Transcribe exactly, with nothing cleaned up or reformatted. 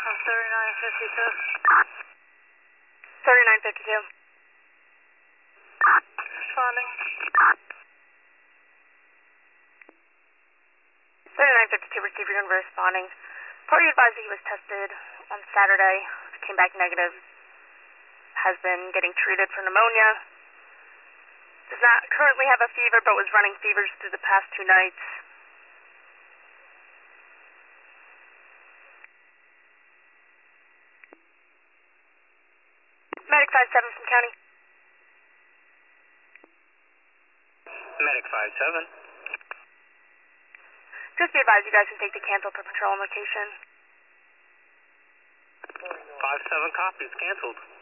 thirty-nine fifty-two. thirty-nine fifty-two. Responding. thirty-nine fifty-two, receiver gun responding. Party advised that he was tested on Saturday, came back negative, has been getting treated for pneumonia, does not currently have a fever but was running fevers through the past two nights. Medic five seven from county. Medic five seven. Just be advised you guys can take the cancel for patrol on location. five seven copies, canceled.